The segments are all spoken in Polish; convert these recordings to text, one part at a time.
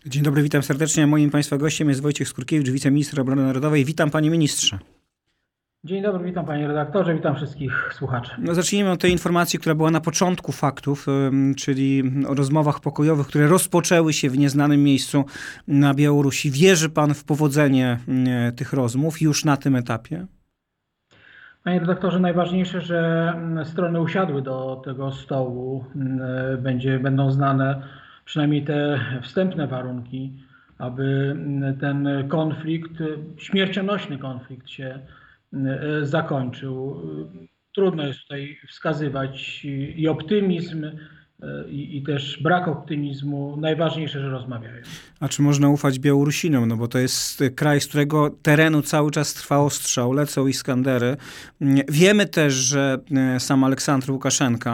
Dzień dobry, witam serdecznie. Moim Państwa gościem jest Wojciech Skurkiewicz, wiceminister obrony narodowej. Witam Panie Ministrze. Dzień dobry, witam Panie redaktorze, witam wszystkich słuchaczy. No, zacznijmy od tej informacji, która była na początku faktów, czyli o rozmowach pokojowych, które rozpoczęły się w nieznanym miejscu na Białorusi. Wierzy Pan w powodzenie tych rozmów już na tym etapie? Panie redaktorze, najważniejsze, że strony usiadły do tego stołu. Będą znane przynajmniej te wstępne warunki, aby ten konflikt, śmiercionośny konflikt się zakończył. Trudno jest tutaj wskazywać i optymizm, i też brak optymizmu. Najważniejsze, że rozmawiają. A czy można ufać Białorusinom? No bo to jest kraj, z którego terenu cały czas trwa ostrzał, lecą Iskandery. Wiemy też, że sam Aleksandr Łukaszenka,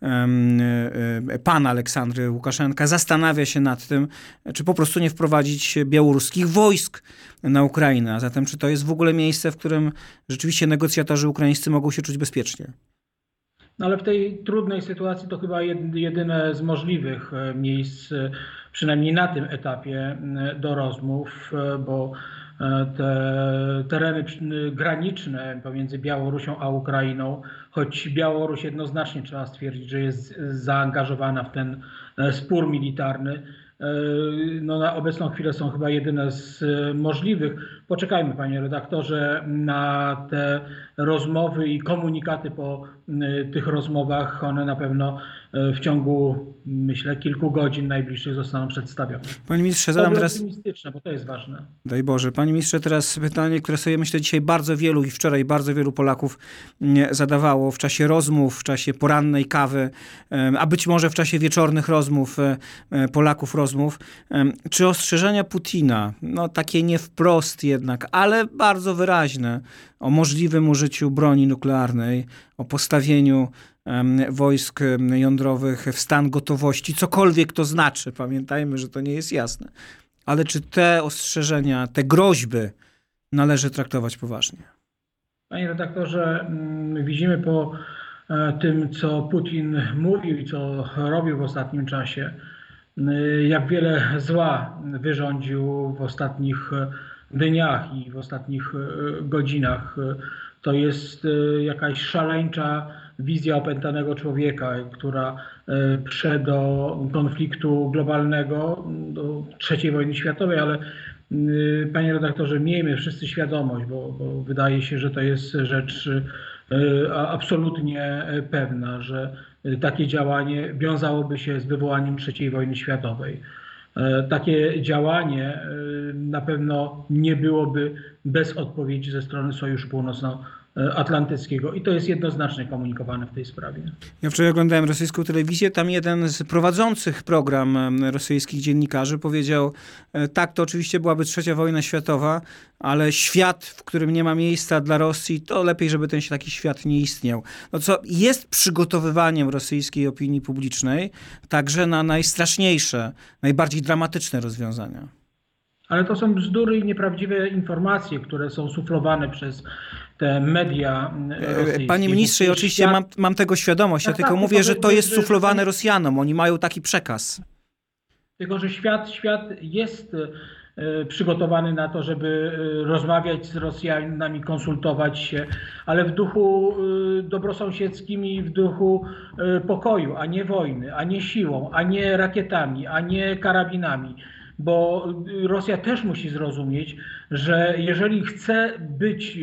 pan Aleksandr Łukaszenka zastanawia się nad tym, czy po prostu nie wprowadzić białoruskich wojsk na Ukrainę. A zatem czy to jest w ogóle miejsce, w którym rzeczywiście negocjatorzy ukraińscy mogą się czuć bezpiecznie? No ale w tej trudnej sytuacji to chyba jedyne z możliwych miejsc, przynajmniej na tym etapie, do rozmów, bo te tereny graniczne pomiędzy Białorusią a Ukrainą, choć Białoruś jednoznacznie trzeba stwierdzić, że jest zaangażowana w ten spór militarny, no na obecną chwilę są chyba jedyne z możliwych. Poczekajmy, panie redaktorze, na te rozmowy i komunikaty po tych rozmowach. One na pewno w ciągu, myślę, kilku godzin najbliższych zostaną przedstawione. Panie ministrze, zadam teraz... optymistyczne, bo to jest ważne. Daj Boże. Panie ministrze, teraz pytanie, które sobie myślę dzisiaj bardzo wielu i wczoraj bardzo wielu Polaków zadawało w czasie rozmów, w czasie porannej kawy, a być może w czasie wieczornych rozmów, Polaków rozmów. Czy ostrzeżenia Putina, no takie nie wprost jednak, ale bardzo wyraźne, o możliwym użyciu broni nuklearnej, o postawieniu wojsk jądrowych w stan gotowości, cokolwiek to znaczy, pamiętajmy, że to nie jest jasne. Ale czy te ostrzeżenia, te groźby należy traktować poważnie? Panie redaktorze, widzimy po tym, co Putin mówił i co robił w ostatnim czasie, jak wiele zła wyrządził w ostatnich dniach i w ostatnich godzinach. To jest jakaś szaleńcza wizja opętanego człowieka, która prze do konfliktu globalnego, do III wojny światowej, ale panie redaktorze, miejmy wszyscy świadomość, bo wydaje się, że to jest rzecz absolutnie pewna, że takie działanie wiązałoby się z wywołaniem III wojny światowej. Takie działanie na pewno nie byłoby bez odpowiedzi ze strony Sojuszu Północnoatlantyckiego i to jest jednoznacznie komunikowane w tej sprawie. Ja wczoraj oglądałem rosyjską telewizję, tam jeden z prowadzących program rosyjskich dziennikarzy powiedział, tak, to oczywiście byłaby trzecia wojna światowa, ale świat, w którym nie ma miejsca dla Rosji, to lepiej, żeby ten taki świat nie istniał. No co jest przygotowywaniem rosyjskiej opinii publicznej także na najstraszniejsze, najbardziej dramatyczne rozwiązania. Ale to są bzdury i nieprawdziwe informacje, które są suflowane przez te media rosyjskie. Panie ministrze, ja oczywiście mam tego świadomość, ja tylko mówię, że to jest suflowane Rosjanom. Oni mają taki przekaz. Tylko, że świat jest przygotowany na to, żeby rozmawiać z Rosjanami, konsultować się, ale w duchu dobrosąsiedzkim i w duchu pokoju, a nie wojny, a nie siłą, a nie rakietami, a nie karabinami. Bo Rosja też musi zrozumieć, że jeżeli chce być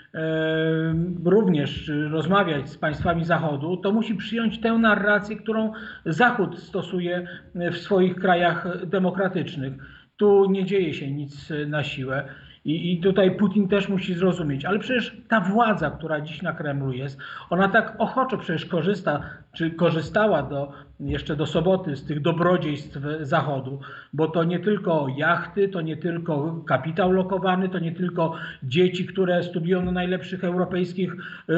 również rozmawiać z państwami Zachodu, to musi przyjąć tę narrację, którą Zachód stosuje w swoich krajach demokratycznych. Tu nie dzieje się nic na siłę. I tutaj Putin też musi zrozumieć, ale przecież ta władza, która dziś na Kremlu jest, ona tak ochoczo przecież korzysta, czy korzystała jeszcze do soboty z tych dobrodziejstw Zachodu, bo to nie tylko jachty, to nie tylko kapitał lokowany, to nie tylko dzieci, które studiują na najlepszych europejskich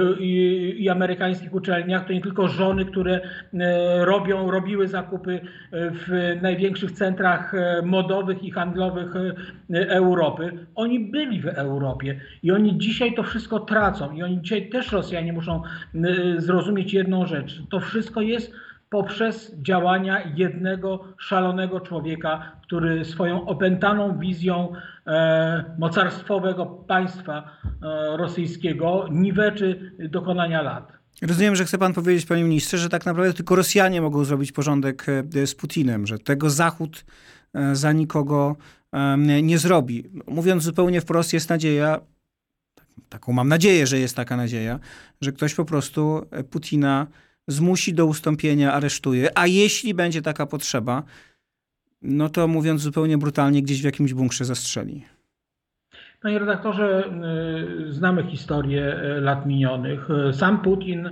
i amerykańskich uczelniach, to nie tylko żony, które robiły zakupy w największych centrach modowych i handlowych Europy. Oni byli w Europie i oni dzisiaj to wszystko tracą i oni dzisiaj też Rosjanie muszą zrozumieć jedną rzecz. To wszystko jest poprzez działania jednego szalonego człowieka, który swoją opętaną wizją mocarstwowego państwa rosyjskiego niweczy dokonania lat. Rozumiem, że chce pan powiedzieć, panie ministrze, że tak naprawdę tylko Rosjanie mogą zrobić porządek z Putinem, że tego Zachód za nikogo nie zrobi. Mówiąc zupełnie wprost, jest nadzieja, taką mam nadzieję, że jest taka nadzieja, że ktoś po prostu Putina zmusi do ustąpienia, aresztuje, a jeśli będzie taka potrzeba, no to mówiąc zupełnie brutalnie, gdzieś w jakimś bunkrze zastrzeli. Panie redaktorze, znamy historię lat minionych. Sam Putin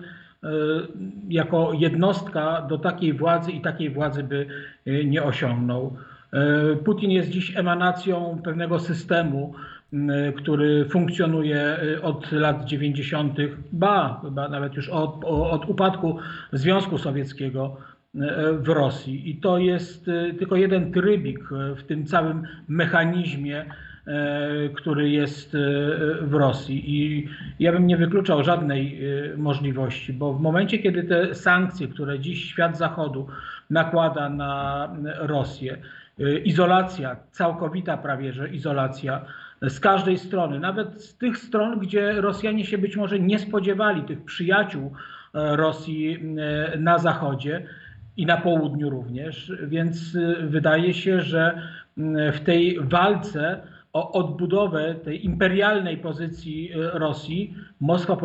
jako jednostka do takiej władzy i takiej władzy by nie osiągnął. Putin jest dziś emanacją pewnego systemu, który funkcjonuje od lat 90., chyba nawet już od upadku Związku Sowieckiego w Rosji. I to jest tylko jeden trybik w tym całym mechanizmie, który jest w Rosji. I ja bym nie wykluczał żadnej możliwości, bo w momencie, kiedy te sankcje, które dziś świat Zachodu nakłada na Rosję, izolacja, całkowita prawie że izolacja z każdej strony, nawet z tych stron, gdzie Rosjanie się być może nie spodziewali tych przyjaciół Rosji na Zachodzie i na południu również, więc wydaje się, że w tej walce o odbudowę tej imperialnej pozycji Rosji Moskwa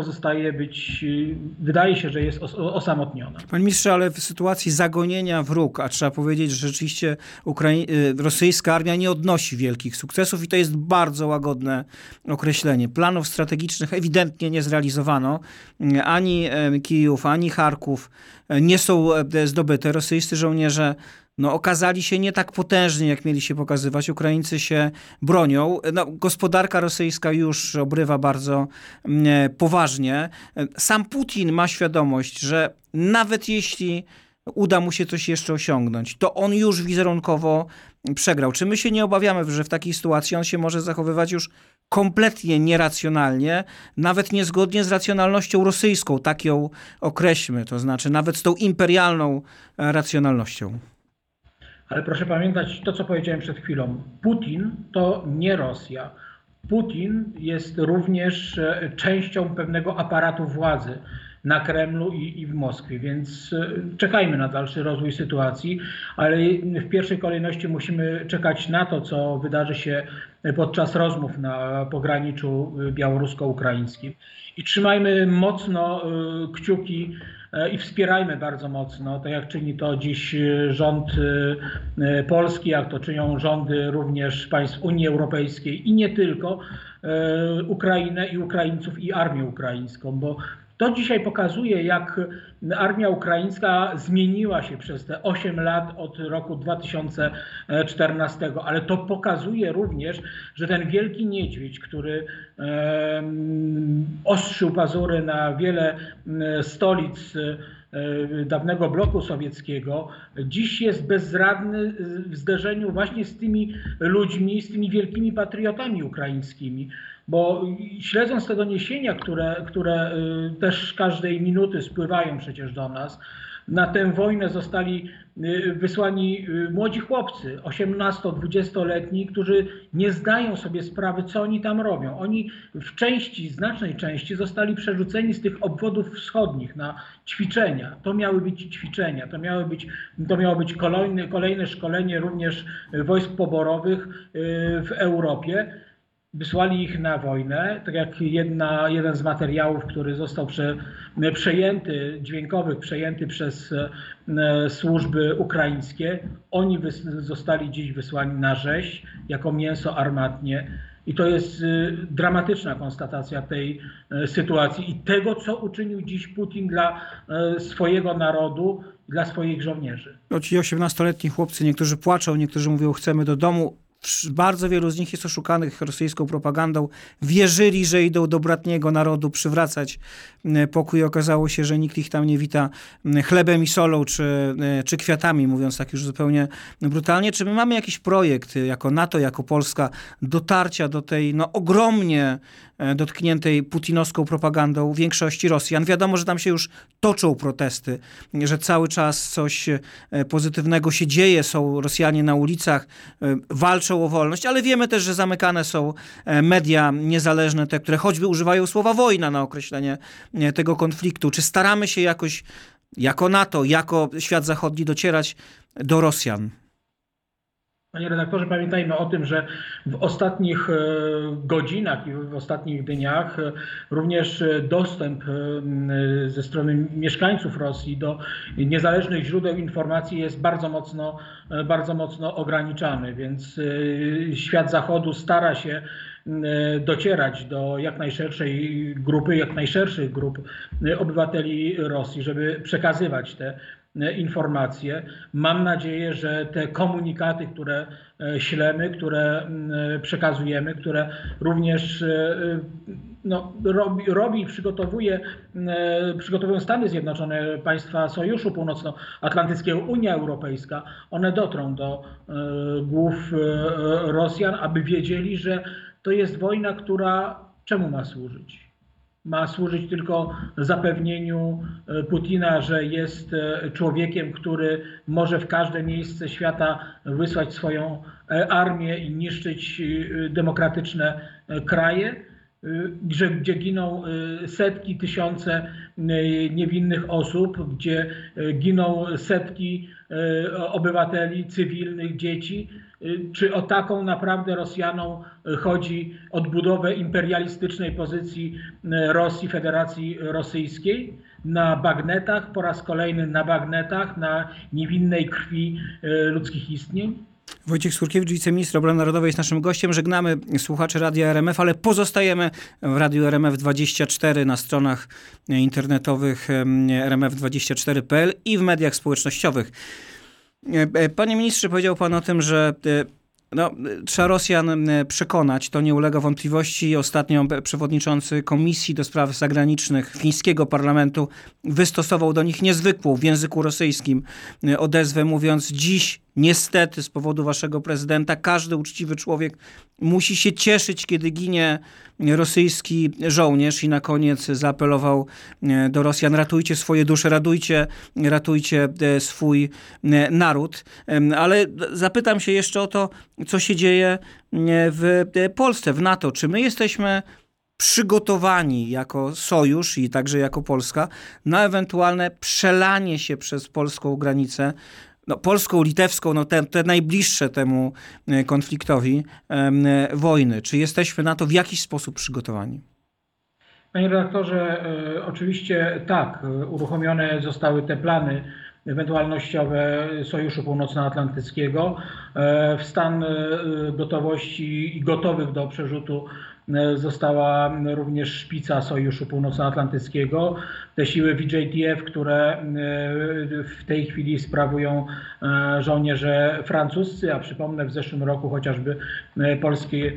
wydaje się, że jest osamotniona. Panie ministrze, ale w sytuacji zagonienia w róg, a trzeba powiedzieć, że rzeczywiście rosyjska armia nie odnosi wielkich sukcesów i to jest bardzo łagodne określenie. Planów strategicznych ewidentnie nie zrealizowano. Ani Kijów, ani Charków nie są zdobyte. Rosyjscy żołnierze okazali się nie tak potężni, jak mieli się pokazywać. Ukraińcy się bronią. Gospodarka rosyjska już obrywa bardzo poważnie. Sam Putin ma świadomość, że nawet jeśli uda mu się coś jeszcze osiągnąć, to on już wizerunkowo przegrał. Czy my się nie obawiamy, że w takiej sytuacji on się może zachowywać już kompletnie nieracjonalnie, nawet niezgodnie z racjonalnością rosyjską, tak ją określmy, to znaczy nawet z tą imperialną racjonalnością? Ale proszę pamiętać to, co powiedziałem przed chwilą. Putin to nie Rosja. Putin jest również częścią pewnego aparatu władzy na Kremlu i w Moskwie, więc czekajmy na dalszy rozwój sytuacji, ale w pierwszej kolejności musimy czekać na to, co wydarzy się podczas rozmów na pograniczu białorusko-ukraińskim. I trzymajmy mocno kciuki i wspierajmy bardzo mocno, tak jak czyni to dziś rząd polski, jak to czynią rządy również państw Unii Europejskiej i nie tylko, Ukrainę i Ukraińców i armię ukraińską, bo to dzisiaj pokazuje, jak armia ukraińska zmieniła się przez te 8 lat od roku 2014, ale to pokazuje również, że ten wielki niedźwiedź, który ostrzył pazury na wiele stolic dawnego bloku sowieckiego, dziś jest bezradny w zderzeniu właśnie z tymi ludźmi, z tymi wielkimi patriotami ukraińskimi. Bo śledząc te doniesienia, które też każdej minuty spływają przecież do nas, na tę wojnę zostali wysłani młodzi chłopcy, 18-20-letni, którzy nie zdają sobie sprawy, co oni tam robią. Oni w znacznej części zostali przerzuceni z tych obwodów wschodnich na ćwiczenia. To miały być ćwiczenia, to miało być kolejne szkolenie również wojsk poborowych w Europie. Wysłali ich na wojnę, tak jak jeden z materiałów, który został przejęty przez służby ukraińskie. Oni zostali dziś wysłani na rzeź jako mięso armatnie. I to jest dramatyczna konstatacja tej sytuacji i tego, co uczynił dziś Putin dla swojego narodu, dla swoich żołnierzy. Ci 18-letni chłopcy, niektórzy płaczą, niektórzy mówią, chcemy do domu. Bardzo wielu z nich jest oszukanych rosyjską propagandą. Wierzyli, że idą do bratniego narodu przywracać pokój. Okazało się, że nikt ich tam nie wita chlebem i solą, czy kwiatami, mówiąc tak już zupełnie brutalnie. Czy my mamy jakiś projekt jako NATO, jako Polska dotarcia do tej ogromnie dotkniętej putinowską propagandą większości Rosjan? Wiadomo, że tam się już toczą protesty, że cały czas coś pozytywnego się dzieje, są Rosjanie na ulicach, walczą o wolność, ale wiemy też, że zamykane są media niezależne, te, które choćby używają słowa wojna na określenie tego konfliktu. Czy staramy się jakoś jako NATO, jako świat zachodni docierać do Rosjan? Panie redaktorze, pamiętajmy o tym, że w ostatnich godzinach i w ostatnich dniach również dostęp ze strony mieszkańców Rosji do niezależnych źródeł informacji jest bardzo mocno ograniczany, więc świat Zachodu stara się docierać do jak najszerszej grupy, jak najszerszych grup obywateli Rosji, żeby przekazywać te informacje. Mam nadzieję, że te komunikaty, które ślemy, które przekazujemy, które również robi i przygotowują Stany Zjednoczone, państwa Sojuszu Północnoatlantyckiego, Unia Europejska, one dotrą do głów Rosjan, aby wiedzieli, że to jest wojna, która czemu ma służyć? Ma służyć tylko zapewnieniu Putina, że jest człowiekiem, który może w każde miejsce świata wysłać swoją armię i niszczyć demokratyczne kraje, gdzie giną setki, tysiące niewinnych osób, gdzie giną setki obywateli, cywilnych, dzieci. Czy o taką naprawdę Rosjanom chodzi odbudowę imperialistycznej pozycji Rosji, Federacji Rosyjskiej na bagnetach, po raz kolejny na bagnetach, na niewinnej krwi ludzkich istnień? Wojciech Skurkiewicz, wiceminister obrony narodowej, jest naszym gościem. Żegnamy słuchaczy Radia RMF, ale pozostajemy w Radiu RMF24 na stronach internetowych rmf24.pl i w mediach społecznościowych. Panie ministrze, powiedział pan o tym, że trzeba Rosjan przekonać, to nie ulega wątpliwości. Ostatnio przewodniczący Komisji do Spraw Zagranicznych fińskiego parlamentu wystosował do nich niezwykłą w języku rosyjskim odezwę, mówiąc: dziś niestety z powodu waszego prezydenta każdy uczciwy człowiek musi się cieszyć, kiedy ginie rosyjski żołnierz. I na koniec zaapelował do Rosjan: ratujcie swoje dusze, ratujcie swój naród. Ale zapytam się jeszcze o to, co się dzieje w Polsce, w NATO. Czy my jesteśmy przygotowani jako sojusz i także jako Polska na ewentualne przelanie się przez polską granicę, polską, litewską, te najbliższe temu konfliktowi wojny? Czy jesteśmy na to w jakiś sposób przygotowani? Panie redaktorze, oczywiście tak, uruchomione zostały te plany ewentualnościowe Sojuszu Północnoatlantyckiego. W stan gotowości i gotowych do przerzutu została również szpica Sojuszu Północnoatlantyckiego. Te siły VJTF, które w tej chwili sprawują żołnierze francuscy, a przypomnę, w zeszłym roku chociażby polskie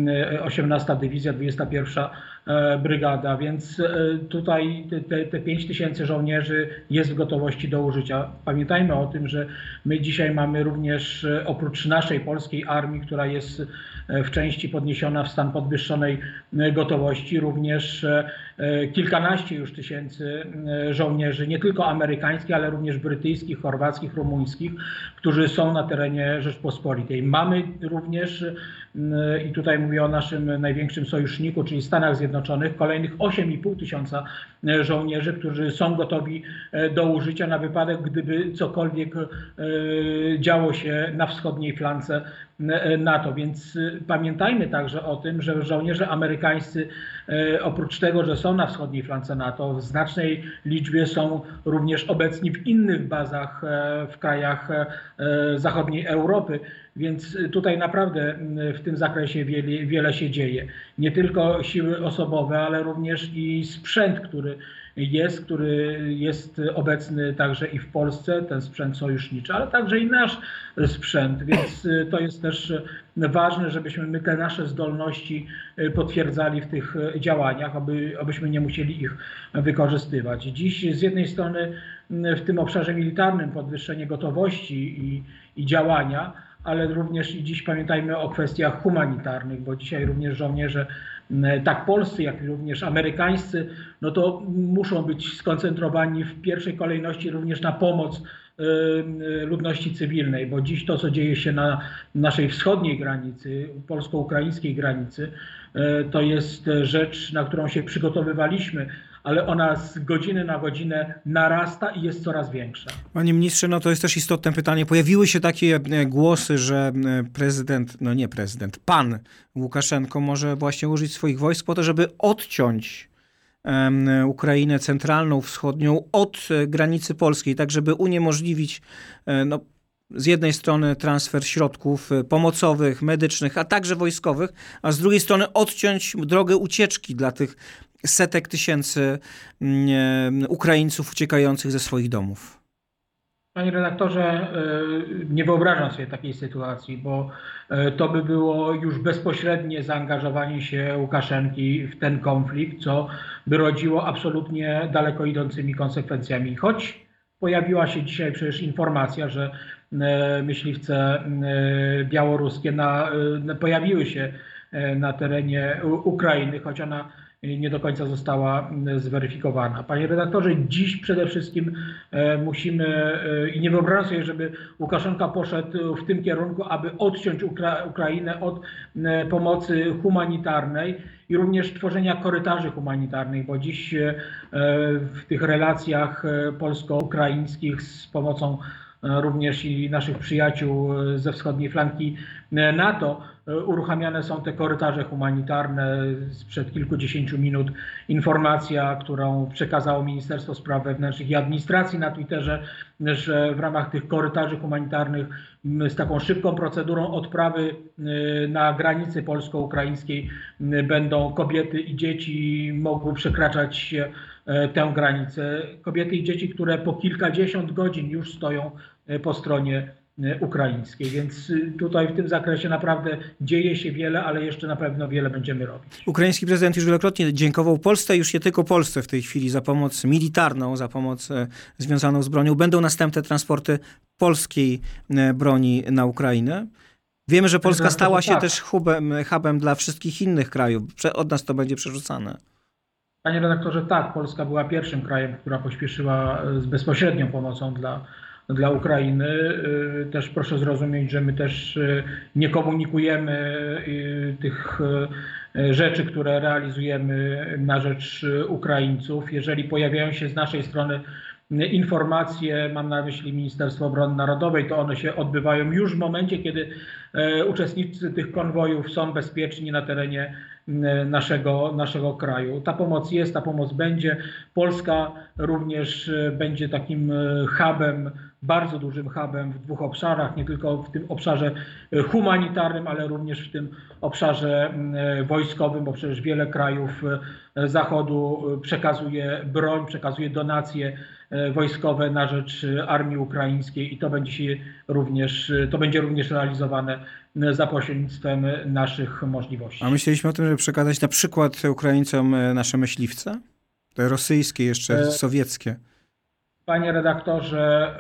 18. Dywizja, 21. Brygada, więc tutaj te 5000 żołnierzy jest w gotowości do użycia. Pamiętajmy o tym, że my dzisiaj mamy również, oprócz naszej polskiej armii, która jest w części podniesiona w stan podwyższonej gotowości, również kilkanaście już tysięcy żołnierzy, nie tylko amerykańskich, ale również brytyjskich, chorwackich, rumuńskich, którzy są na terenie Rzeczpospolitej. Mamy również, i tutaj mówię o naszym największym sojuszniku, czyli Stanach Zjednoczonych, kolejnych 8,5 tysiąca żołnierzy, którzy są gotowi do użycia na wypadek, gdyby cokolwiek działo się na wschodniej flance NATO. Więc pamiętajmy także o tym, że żołnierze amerykańscy, oprócz tego, że są na wschodniej flance NATO, w znacznej liczbie są również obecni w innych bazach w krajach zachodniej Europy. Więc tutaj naprawdę w tym zakresie wiele się dzieje. Nie tylko siły osobowe, ale również i sprzęt, który który jest obecny także i w Polsce, ten sprzęt sojuszniczy, ale także i nasz sprzęt, więc to jest też ważne, żebyśmy my te nasze zdolności potwierdzali w tych działaniach, abyśmy nie musieli ich wykorzystywać. Dziś z jednej strony w tym obszarze militarnym podwyższenie gotowości i działania, ale również i dziś pamiętajmy o kwestiach humanitarnych, bo dzisiaj również żołnierze, tak polscy, jak i również amerykańscy, no to muszą być skoncentrowani w pierwszej kolejności również na pomoc ludności cywilnej, bo dziś to, co dzieje się na naszej wschodniej granicy, polsko-ukraińskiej granicy, to jest rzecz, na którą się przygotowywaliśmy, ale ona z godziny na godzinę narasta i jest coraz większa. Panie ministrze, no to jest też istotne pytanie. Pojawiły się takie głosy, że pan Łukaszenko może właśnie użyć swoich wojsk po to, żeby odciąć Ukrainę centralną, wschodnią od granicy polskiej, tak żeby uniemożliwić z jednej strony transfer środków pomocowych, medycznych, a także wojskowych, a z drugiej strony odciąć drogę ucieczki dla tych setek tysięcy Ukraińców uciekających ze swoich domów. Panie redaktorze, nie wyobrażam sobie takiej sytuacji, bo to by było już bezpośrednie zaangażowanie się Łukaszenki w ten konflikt, co by rodziło absolutnie daleko idącymi konsekwencjami. Choć pojawiła się dzisiaj przecież informacja, że myśliwce białoruskie pojawiły się na terenie Ukrainy, choć ona nie do końca została zweryfikowana. Panie redaktorze, dziś przede wszystkim musimy i nie wyobrażam sobie, żeby Łukaszenka poszedł w tym kierunku, aby odciąć Ukrainę od pomocy humanitarnej i również tworzenia korytarzy humanitarnych, bo dziś w tych relacjach polsko-ukraińskich z pomocą również i naszych przyjaciół ze wschodniej flanki NATO uruchamiane są te korytarze humanitarne. Sprzed kilkudziesięciu minut informacja, którą przekazało Ministerstwo Spraw Wewnętrznych i Administracji na Twitterze, że w ramach tych korytarzy humanitarnych z taką szybką procedurą odprawy na granicy polsko-ukraińskiej będą kobiety i dzieci mogły przekraczać tę granicę. Kobiety i dzieci, które po kilkadziesiąt godzin już stoją po stronie ukraińskiej, więc tutaj w tym zakresie naprawdę dzieje się wiele, ale jeszcze na pewno wiele będziemy robić. Ukraiński prezydent już wielokrotnie dziękował Polsce, już nie tylko Polsce w tej chwili, za pomoc militarną, za pomoc związaną z bronią. Będą następne transporty polskiej broni na Ukrainę. Wiemy, że Polska stała się też hubem dla wszystkich innych krajów. Od nas to będzie przerzucane. Panie redaktorze, tak, Polska była pierwszym krajem, która pośpieszyła z bezpośrednią pomocą dla Ukrainy. Też proszę zrozumieć, że my też nie komunikujemy tych rzeczy, które realizujemy na rzecz Ukraińców. Jeżeli pojawiają się z naszej strony informacje, mam na myśli Ministerstwo Obrony Narodowej, to one się odbywają już w momencie, kiedy uczestnicy tych konwojów są bezpieczni na terenie naszego kraju. Ta pomoc jest, ta pomoc będzie. Polska również będzie takim hubem, bardzo dużym hubem w dwóch obszarach, nie tylko w tym obszarze humanitarnym, ale również w tym obszarze wojskowym, bo przecież wiele krajów Zachodu przekazuje broń, przekazuje donacje wojskowe na rzecz armii ukraińskiej i to będzie również realizowane za pośrednictwem naszych możliwości. A myśleliśmy o tym, żeby przekazać na przykład Ukraińcom nasze myśliwce? Te rosyjskie, jeszcze sowieckie. Panie redaktorze,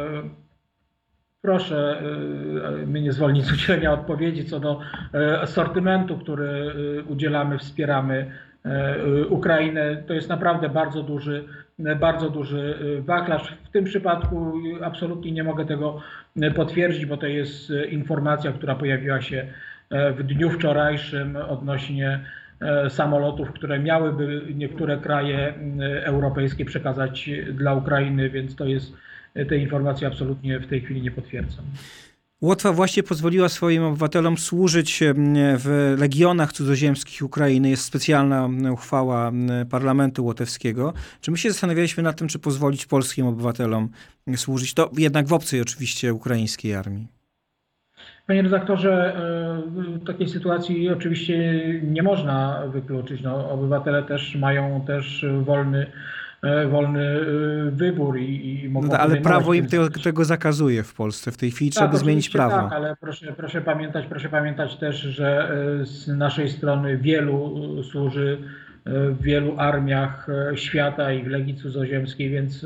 proszę mnie nie zwolnić z udzielenia odpowiedzi co do asortymentu, który udzielamy, wspieramy Ukrainę. To jest naprawdę bardzo duży wachlarz. W tym przypadku absolutnie nie mogę tego potwierdzić, bo to jest informacja, która pojawiła się w dniu wczorajszym odnośnie samolotów, które miałyby niektóre kraje europejskie przekazać dla Ukrainy, więc te informacje absolutnie w tej chwili nie potwierdzam. Łotwa właśnie pozwoliła swoim obywatelom służyć w legionach cudzoziemskich Ukrainy. Jest specjalna uchwała parlamentu łotewskiego. Czy my się zastanawialiśmy nad tym, czy pozwolić polskim obywatelom służyć? To jednak w obcej oczywiście ukraińskiej armii. Panie redaktorze, takiej sytuacji oczywiście nie można wykluczyć. Obywatele też mają wolny wolny wybór i mogą No, ale podejmować prawo w im tym tego zakazuje w Polsce w tej chwili. Tak, Trzeba zmienić oczywiście prawo. tak, ale proszę pamiętać też, że z naszej strony wielu służy w wielu armiach świata i w Legii Cudzoziemskiej, więc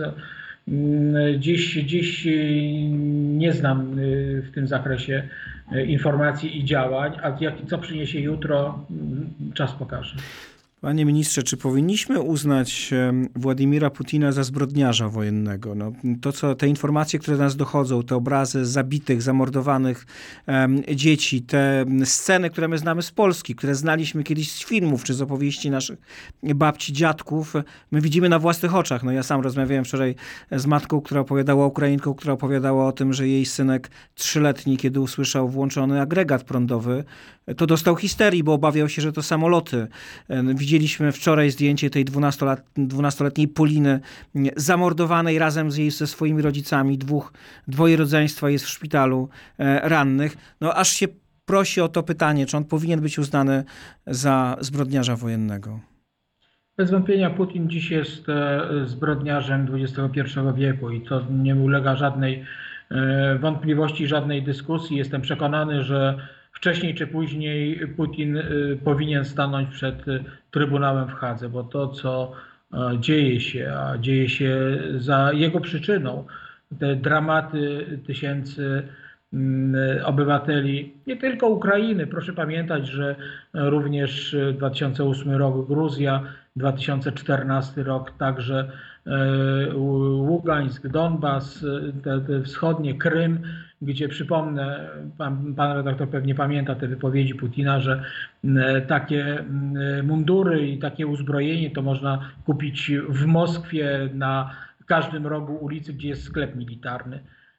dziś nie znam w tym zakresie informacji i działań, a co przyniesie jutro, czas pokaże. Panie ministrze, czy powinniśmy uznać Władimira Putina za zbrodniarza wojennego? No, te informacje, które do nas dochodzą, te obrazy zabitych, zamordowanych dzieci, te sceny, które my znamy z Polski, które znaliśmy kiedyś z filmów czy z opowieści naszych babci, dziadków, my widzimy na własnych oczach. No, ja sam rozmawiałem wczoraj z matką, która opowiadała, Ukrainką, która opowiadała o tym, że jej synek 3-letni, kiedy usłyszał włączony agregat prądowy, to dostał histerii, bo obawiał się, że to samoloty. Widzieliśmy wczoraj zdjęcie tej 12-letniej Poliny zamordowanej razem ze swoimi rodzicami. Dwoje rodzeństwa jest w szpitalu rannych. No aż się prosi o to pytanie, czy on powinien być uznany za zbrodniarza wojennego. Bez wątpienia Putin dziś jest zbrodniarzem XXI wieku i to nie ulega żadnej wątpliwości, żadnej dyskusji. Jestem przekonany, że wcześniej czy później Putin powinien stanąć przed Trybunałem w Hadze, bo to, co dzieje się za jego przyczyną, te dramaty tysięcy obywateli, nie tylko Ukrainy. Proszę pamiętać, że również 2008 rok Gruzja, 2014 rok także Ługańsk, Donbas, te wschodnie, Krym, gdzie przypomnę, pan redaktor pewnie pamięta te wypowiedzi Putina, że takie mundury i takie uzbrojenie to można kupić w Moskwie na każdym rogu ulicy, gdzie jest sklep militarny.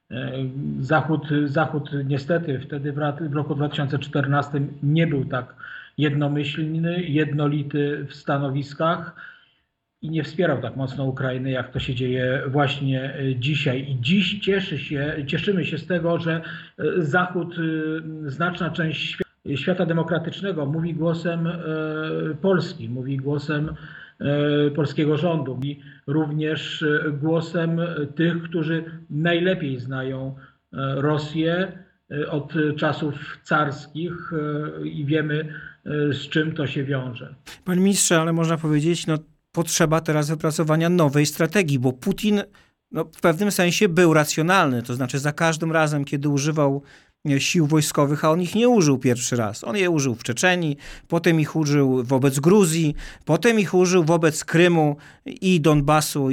Zachód niestety wtedy w roku 2014 nie był tak jednomyślny, jednolity w stanowiskach i nie wspierał tak mocno Ukrainy, jak to się dzieje właśnie dzisiaj. I dziś cieszymy się z tego, że Zachód, znaczna część świata demokratycznego mówi głosem Polski, mówi głosem polskiego rządu i również głosem tych, którzy najlepiej znają Rosję od czasów carskich i wiemy, z czym to się wiąże. Panie ministrze, ale można powiedzieć, potrzeba teraz wypracowania nowej strategii, bo Putin w pewnym sensie był racjonalny, to znaczy za każdym razem, kiedy używał sił wojskowych, a on ich nie użył pierwszy raz. On je użył w Czeczenii, potem ich użył wobec Gruzji, potem ich użył wobec Krymu i Donbasu.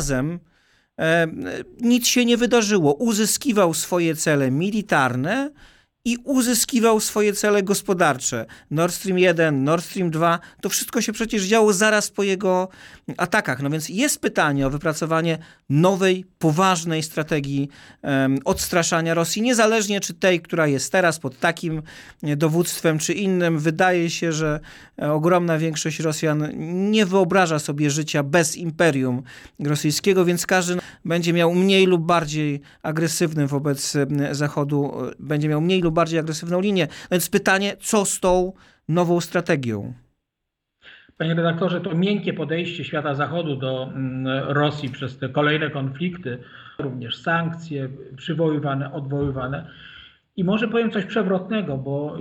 Nic się nie wydarzyło. Uzyskiwał swoje cele militarne i uzyskiwał swoje cele gospodarcze. Nord Stream 1, Nord Stream 2, to wszystko się przecież działo zaraz po jego atakach. No więc jest pytanie o wypracowanie nowej, poważnej strategii odstraszania Rosji, niezależnie czy tej, która jest teraz pod takim dowództwem, czy innym. Wydaje się, że ogromna większość Rosjan nie wyobraża sobie życia bez imperium rosyjskiego, więc każdy będzie miał mniej lub bardziej agresywny wobec Zachodu, będzie miał mniej lub bardziej agresywną linię. Więc pytanie, co z tą nową strategią? Panie redaktorze, to miękkie podejście świata Zachodu do Rosji przez te kolejne konflikty, również sankcje przywoływane, odwoływane. I może powiem coś przewrotnego, bo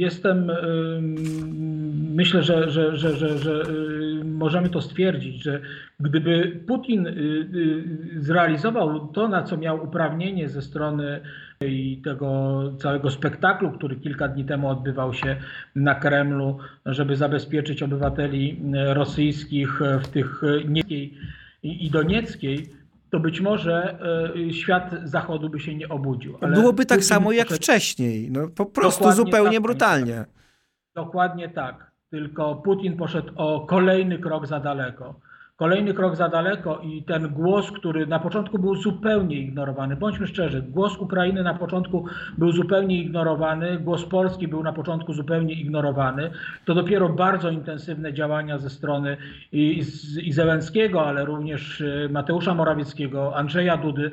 myślę, że możemy to stwierdzić, że gdyby Putin zrealizował to, na co miał uprawnienie ze strony i tego całego spektaklu, który kilka dni temu odbywał się na Kremlu, żeby zabezpieczyć obywateli rosyjskich w tych Niemieckiej i Donieckiej, to być może świat Zachodu by się nie obudził. Ale byłoby tak samo jak wcześniej. Po prostu zupełnie tak, brutalnie. Dokładnie tak. Tylko Putin poszedł o kolejny krok za daleko. Kolejny krok za daleko i ten głos, który na początku był zupełnie ignorowany, bądźmy szczerzy, głos Ukrainy na początku był zupełnie ignorowany, głos Polski był na początku zupełnie ignorowany. To dopiero bardzo intensywne działania ze strony i Zełenskiego, ale również Mateusza Morawieckiego, Andrzeja Dudy,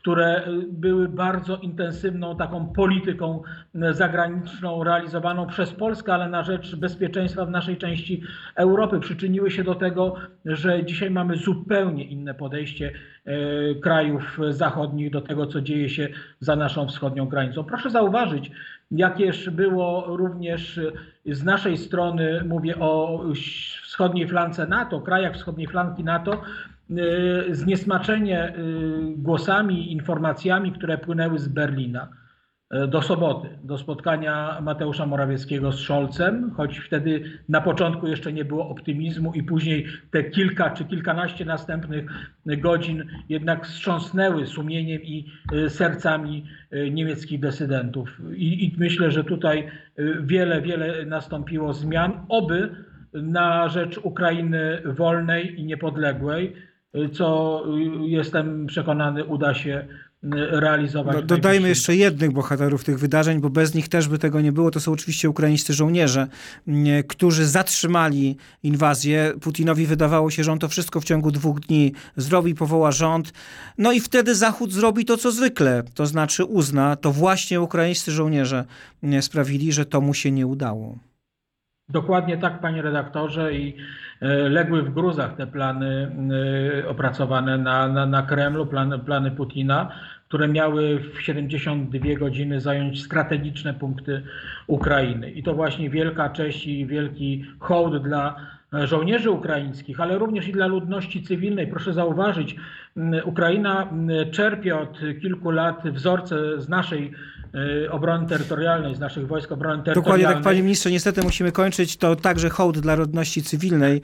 które były bardzo intensywną taką polityką zagraniczną realizowaną przez Polskę, ale na rzecz bezpieczeństwa w naszej części Europy. Przyczyniły się do tego, że dzisiaj mamy zupełnie inne podejście krajów zachodnich do tego, co dzieje się za naszą wschodnią granicą. Proszę zauważyć, jakież było również z naszej strony, mówię o wschodniej flance NATO, krajach wschodniej flanki NATO, zniesmaczenie głosami, informacjami, które płynęły z Berlina do soboty, do spotkania Mateusza Morawieckiego z Scholzem, choć wtedy na początku jeszcze nie było optymizmu i później te kilka czy kilkanaście następnych godzin jednak wstrząsnęły sumieniem i sercami niemieckich dysydentów. I myślę, że tutaj wiele nastąpiło zmian, oby na rzecz Ukrainy wolnej i niepodległej, co jestem przekonany uda się realizować. Dodajmy jeszcze jednych bohaterów tych wydarzeń, bo bez nich też by tego nie było. To są oczywiście ukraińscy żołnierze, którzy zatrzymali inwazję. Putinowi wydawało się, że on to wszystko w ciągu 2 dni zrobi, powoła rząd. No i wtedy Zachód zrobi to, co zwykle. To znaczy uzna, to właśnie ukraińscy żołnierze sprawili, że to mu się nie udało. Dokładnie tak, panie redaktorze, i legły w gruzach te plany opracowane na Kremlu, plany Putina, które miały w 72 godziny zająć strategiczne punkty Ukrainy. I to właśnie wielka cześć i wielki hołd dla żołnierzy ukraińskich, ale również i dla ludności cywilnej. Proszę zauważyć, Ukraina czerpie od kilku lat wzorce z naszej obrony terytorialnej, z naszych wojsk obrony terytorialnej. Dokładnie tak, panie ministrze, niestety musimy kończyć. To także hołd dla ludności cywilnej.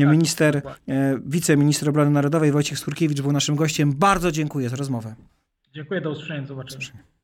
Wiceminister Obrony Narodowej Wojciech Skurkiewicz był naszym gościem. Bardzo dziękuję za rozmowę. Dziękuję, do usłyszenia, do zobaczenia.